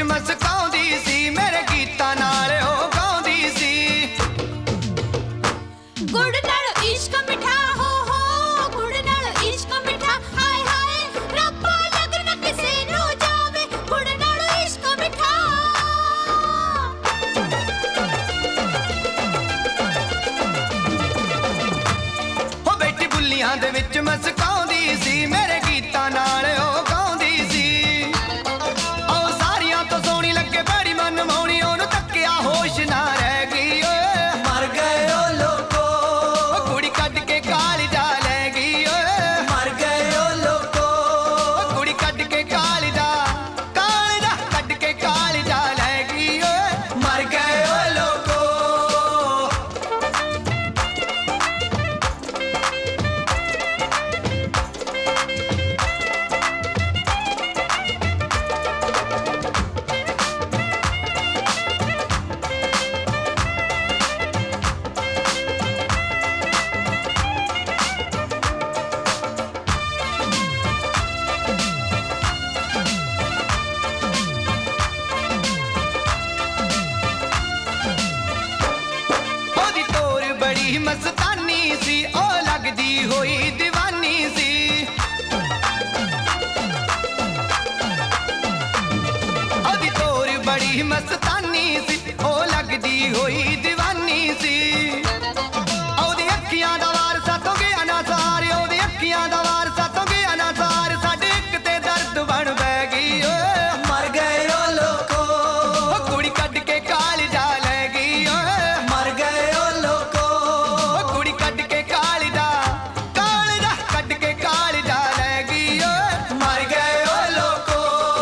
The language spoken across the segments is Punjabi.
ਮਸਕਾਉਂਦੀ ਸੀ, ਮੇਰੇ ਗੀਤਾਂ ਨਾਲ ਉਹ ਗਾਉਂਦੀ ਸੀ। ਗੁੜ ਨਾਲ ਇਸ਼ਕ ਮਿੱਠਾ ਹੋ ਗੁੜ ਨਾਲ ਇਸ਼ਕ ਮਿੱਠਾ ਹਾਏ ਹਾਏ ਰੱਬਾ ਲੱਗ ਨਾ ਕਿਸੇ ਨੂੰ ਜਾਵੇ ਗੁੜ ਨਾਲ ਇਸ਼ਕ ਮਿੱਠਾ। ਹੋ ਬੈਠੀ ਬੁੱਲੀਆਂ ਦੇ ਵਿੱਚ ਮਸਕਾਉਂਦੀ ਸੀ, ਮੇਰੇ ਗੀਤਾਂ ਨਾਲ ਉਹ ਗਾਉਂਦੀ ਸੀ। ਉਹ ਸਾਰੀਆਂ ਤੋਂ ਸੋਹਣੀ ਲੱਗੇ ਬੜੀ ਮਨਮੋਹਣੀ, ਉਹਨੂੰ ਤੱਕਿਆ ਹੋਸ਼ ਨਾ ਰਹਿ ਗਈ ਓਏ। ਮਰ ਗਏ ਓ ਲੋਕੋ, ਉਹ ਕੁੜੀ ਕੱਢ ਕੇ ਕਾਲਜਾ ਲੈ ਗਈ ਓਏ। ਮਰ ਗਏ ਓ ਲੋਕੋ, ਉਹ ਕੁੜੀ ਕੱਢ ਕੇ ਕਾਲਜਾ ਕੱਢ ਕੇ ਕਾਲਜਾ ਲੈ ਗਈ ਓਏ। ਮਰ ਗਏ ਓ ਲੋਕੋ। ਉਹਦੀ ਤੋਰ ਬੜੀ ਮਸਤਾਨੀ ਸੀ, ਉਹ ਲੱਗਦੀ ਹੋਈ دیਵਾਨੀ ਸੀ। ਉਹਦੀ ਤੋਰ ਬੜੀ ਮਸਤਾਨੀ ਸੀ, ਉਹ ਲੱਗਦੀ ਹੋਈ دیਵਾਨੀ ਸੀ। ਉਹਦੀ ਅੱਖੀਆਂ ਦਾ ਵਾਰ ਸਾਤੋਂ ਗਿਆ ਨਾ ਸਾਰ, ਉਹਦੀ ਅੱਖੀਆਂ ਦਾ ਵਾਰ ਸਾਤੋਂ ਗਿਆ ਨਾ ਸਾਰ, ਸਾਡੇ ਇੱਕ ਤੇ ਦਰਦ ਬਣ ਬਹਿ ਗਈ ਓਏ। ਮਰ ਗਏ ਓ ਲੋਕੋ, ਉਹ ਕੁੜੀ ਕੱਢ ਕੇ ਕਾਲਜਾ ਲੈ ਗਈ ਓਏ। ਮਰ ਗਏ ਓ ਲੋਕੋ। ਉਹ ਕੁੜੀ ਕੱਢ ਕੇ ਕਾਲਜਾ ਕੱਢ ਕੇ ਕਾਲਜਾ ਲੈ ਗਈ ਓਏ। ਮਰ ਗਏ ਓ ਲੋਕੋ।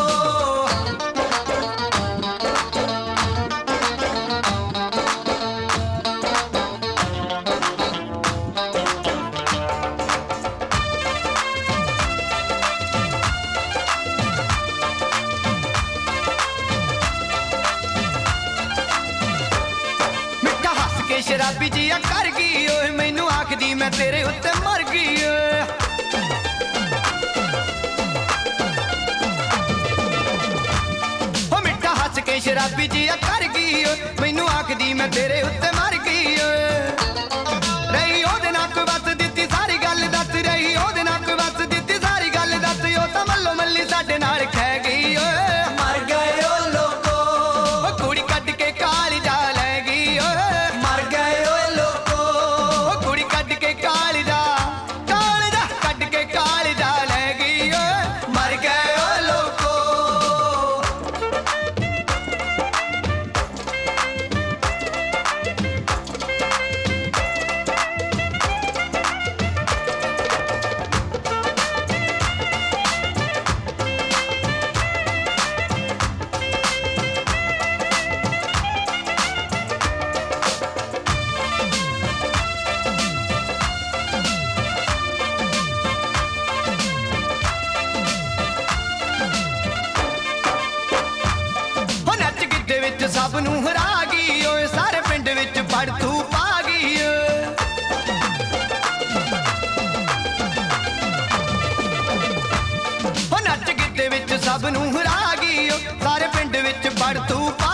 ਮਿੱਠਾ ਹੱਸ ਕੇ ਸ਼ਰਾਬੀ ਜੀਆ ਕਰ ਗਈ ਓਏ, ਮੈਨੂੰ ਆਖਦੀ ਮੈਂ ਤੇਰੇ ਉੱਤੇ ਮਰ ਗਈ ਓਏ। ਹੋ ਮਿੱਠਾ ਹੱਸ ਕੇ ਸ਼ਰਾਬੀ ਜੀਆ ਕਰ ਗਈ ਓਏ, ਮੈਨੂੰ ਆਖਦੀ ਮੈਂ ਤੇਰੇ ਉੱਤੇ ਮਰ ਗਈ ਓਏ। ਰਹੀ ਉਹਦੇ ਨਾਲ ਕੋਈ ਵਸ ਦਿੱਤੀ ਸਾਰੀ ਗੱਲ ਦੱਸ, ਰਹੀ ਉਹਦੇ ਨਾਲ ਕੋਈ ਵਸ ਦਿੱਤੀ ਸਾਰੀ ਗੱਲ ਦੱਸ, ਉਹ ਤਾਂ ਮੱਲੋ ਮੱਲੀ ਸਾਡੇ ਨਾਲ ਖਹਿ ਗਈ ਓਏ। ਮਰ ਗਏ ਓ ਲੋਕੋ, ਉਹ ਕੁੜੀ ਕੱਢ ਕੇ ਕਾਲਜਾ ਲੈ ਗਈ ਓਏ। ਮਰ ਗਏ ਓ ਲੋਕੋ। ਉਹ ਕੁੜੀ ਕੱਢ ਕੇ ਕਾਲਜਾ ਕੱਢ ਕੇ ਕਾਲਜਾ ਲੈ ਗਈ ਓਏ। ਮਰ ਗਏ ਓ ਲੋਕੋ। ਉਹ ਨੱਚ ਗਿੱਧੇ ਵਿੱਚ ਸਭ ਨੂੰ ਹਰਾ ਗਈ ਓਏ, ਸਾਰੇ ਪਿੰਡ ਵਿੱਚ ਪੜਤੂ ਪਾ ਗਈ ਓਏ। ਉਹ ਨੱਚ ਗਿੱਧੇ ਵਿੱਚ ਸਭ ਨੂੰ ਹਰਾ ਗਈ ਓਏ, ਸਾਰੇ ਪਿੰਡ ਵਿੱਚ ਪੜਤੂ